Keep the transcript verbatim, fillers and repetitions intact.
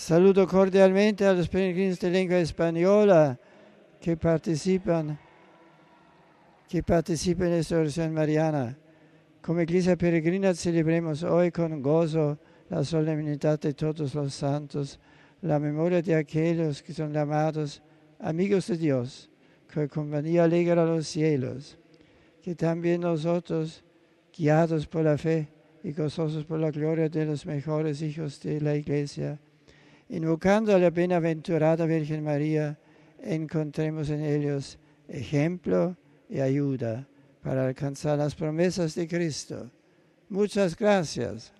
Saludo cordialmente a los peregrinos de lengua española que participan, que participan en esta oración mariana. Como Iglesia peregrina celebremos hoy con gozo la solemnidad de todos los santos, la memoria de aquellos que son llamados amigos de Dios, que compañía alegra a los cielos, que también nosotros, guiados por la fe y gozosos por la gloria de los mejores hijos de la Iglesia, invocando a la bienaventurada Virgen María, encontremos en ellos ejemplo y ayuda para alcanzar las promesas de Cristo. Muchas gracias.